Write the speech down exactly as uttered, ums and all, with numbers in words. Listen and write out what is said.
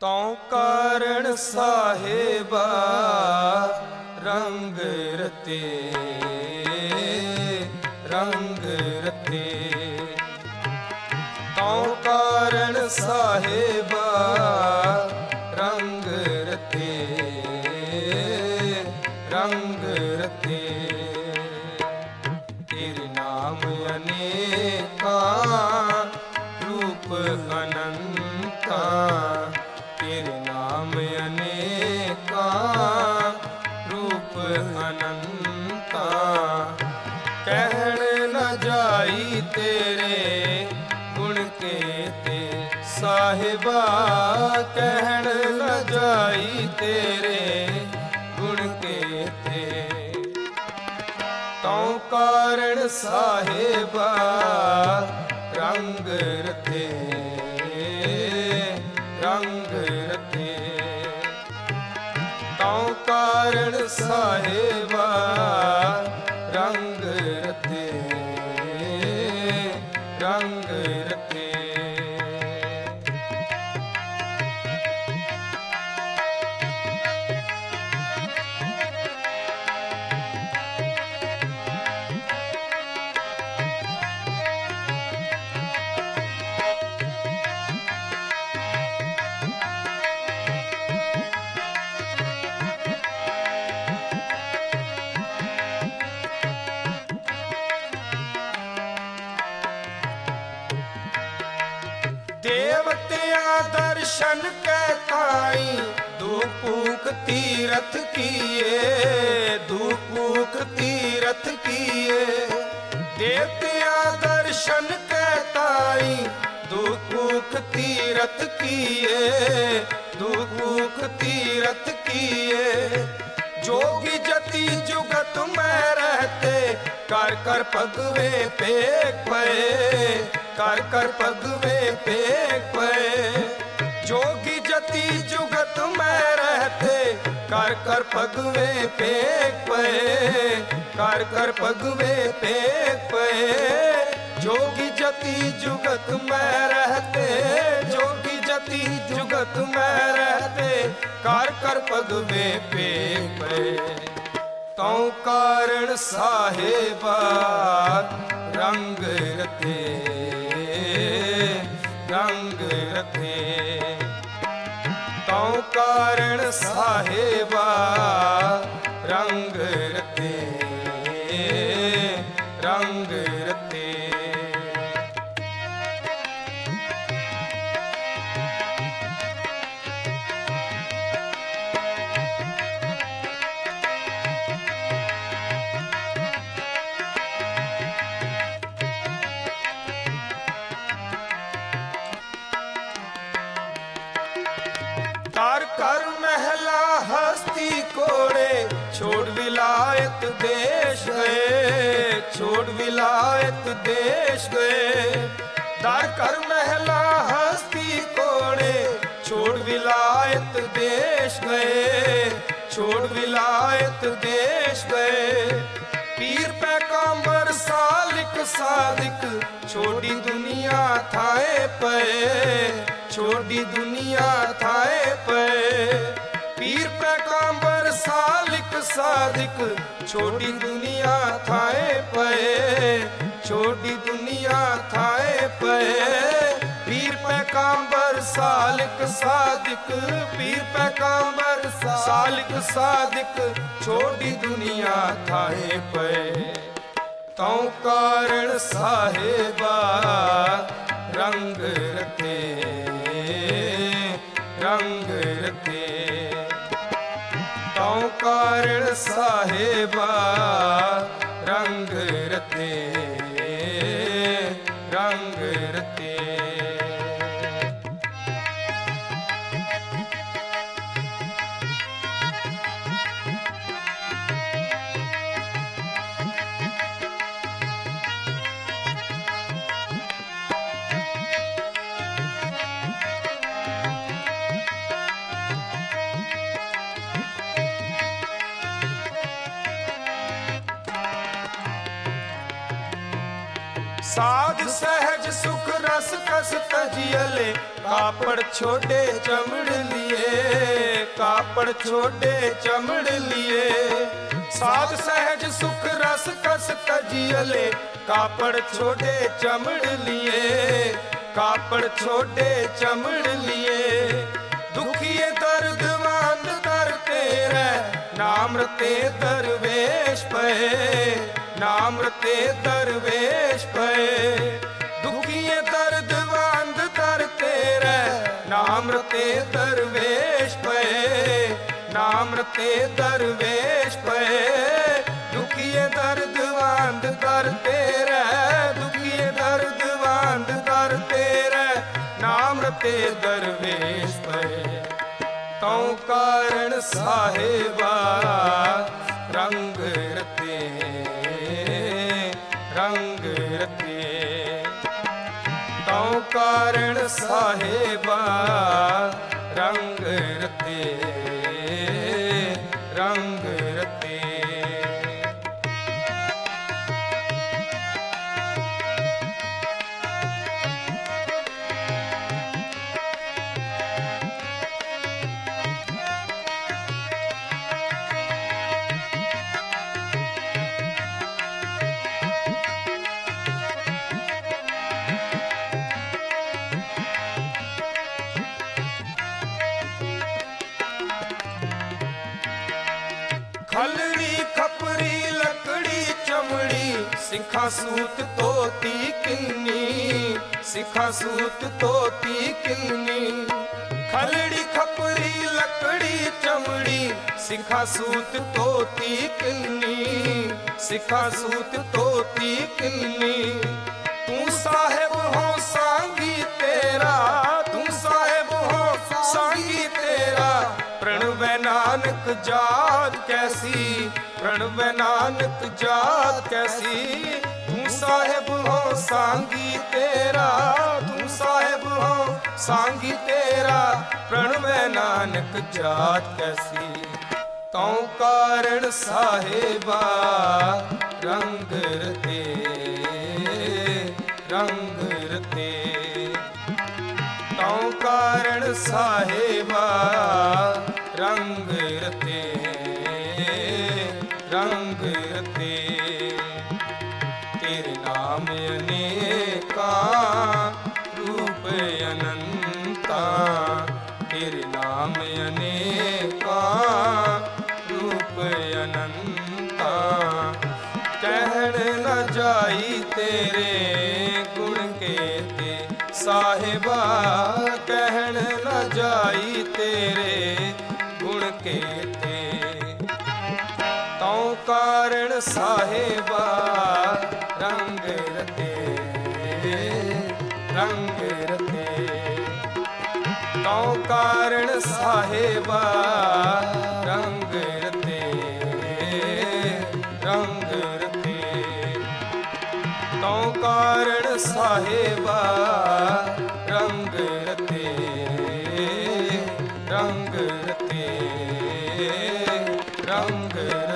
ਤਉ ਕਾਰਣ ਸਾਹਿਬਾ ਰੰਗ ਰਤੇ ਰੰਗ ਰਤੇ ਤਉ ਕਾਰਣ ਸਾਹਿਬਾ ਰੰਗ ਰਤੇ ਰੰਗ ਰਤੇ ਤੇਰੇ ਨਾਮ ਅਨੇਕਾਂ ਰੂਪ ਅਨੰਤਾ ਤੇਰੇ ਨਾਮ ਅਨੇਕਾਂ ਰੂਪ ਅਨੰਤਾ ਕਹਿਣ ਨ ਜਾਈ ਤੇਰੇ ਗੁਣ ਕੇਤੇ ਸਾਹਿਬਾ ਕਹਿਣ ਨ ਜਾਈ ਤੇਰੇ ਗੁਣ ਕੇਤੇ ਤਉ ਕਾਰਣ ਸਾਹਿਬਾ ਰੰਗ ਰਤੇ ਰੰਗ ਰਤੇ ਤਉ ਕਾਰਣ ਸਾਹਿਬਾ ਰੰਗ ਰਤੇ ਰੰਗ ਰਤੇ ਦੇਵਤਿਆਂ ਦਰਸ਼ਨ ਕੈ ਤਾਈ ਦੁਪੂਕ ਤੀਰਥ ਕੀਏ ਦੁਪੂਕ ਤੀਰਥ ਕੀਏ ਦੇਵਤਿਆਂ ਦਰਸ਼ਨ ਕੈ ਤਾਈ ਦੁਪੂਕ ਤੀਰਥ ਕੀਏ ਦੁਪੂਕ ਤੀਰਥ ਕੀਏ जोगी जति जुगत में रहते कर कर पगवे पेक पे कर कर पगवे पेक पे जोगी जति जुगत में रहते कर कर पगवे पेक पे कर कर पगवे पेक पे जोगी जति जुगत में रहते जोगी जति जुगत में रहते कर कर पगवे पेक पे तौ कारण साहेबा रंग रते रंग रते तौ कारण साहेबा रंग रते रंग रते तार कर महला हस्ती कोड़े छोड़ विलायत देश गए छोड़ विलायत देश गए तार कर महला हस्ती कोड़े छोड़ विलायत देश गए छोड़ विलायत देश गए पीर पैगंबर सालिक सादिक छोड़ी दुनिया थाए पे छोड़ी दुनिया थाए पे पीर पैगंबर सालिक सादिक छोड़ी दुनिया थाए पे छोड़ी दुनिया थाए पे पीर पैगंबर सालिक सादिक पीर पैगंबर सालिक सादिक छोड़ी दुनिया थाए पे तौ कारण साहेबा रंग रते रंग रते तौ कारण साहेबा रंग रते रंग रते साध सहज सुख रस कस तजियले कापड़ छोटे चमड़ लिए कापड़ छोटे चमड़ लिए साध सहज सुख रस कस तजियले कापड़ छोटे चमड़ लिए कापड़ छोटे चमड़ लिए दुखिए दर्द वांद दर तेरे नाम रते दरवेश पे नाम रते दरवेश पे दुखिए दर्द वांद दर तेरे नाम रते दरवेश पे नाम रते दरवेश पे दुखिए दर्द वांद दर तेरे दुखिए दर्द वांद दर तेरे नाम रते दरवेश पे तौ कारण साहेबा रंग रते रंग रते तौ कारण साहेबा रंग रते रंग रते खलड़ी खपरी लकड़ी चमड़ी सिखा सूत तोती किन्नी सिखा सूत तोती किन्नी खलड़ी खपरी लकड़ी चमड़ी सिखा सूत तोती किन्नी सिखा सूत तोती किन्नी तू साहेब हो सांगी तेरा तू साहेब हो सांगी तेरा प्रणव नानक जात कैसी प्रणव नानक जात कैसी तू साहेब हो सांगी तेरा तू साहेब हो सांगी तेरा प्रणव नानक जात कैसी तौ कारण साहेबा रंग रते रंग रते तौ कारण साहेबा रंग रते रंग रते तेरे नाम अनेका रूप अनंता तेरे नाम अनेका रूप अनंता कहन न जाई तेरे गुण केते साहिबा कहन न जाई तेरे गुण केते तौ कारण साहिबा रंग रते रंग रते तौ कारण साहिबा रंग रते रंग रते तौ कारण साहिबा रंग रते रंग रते रंग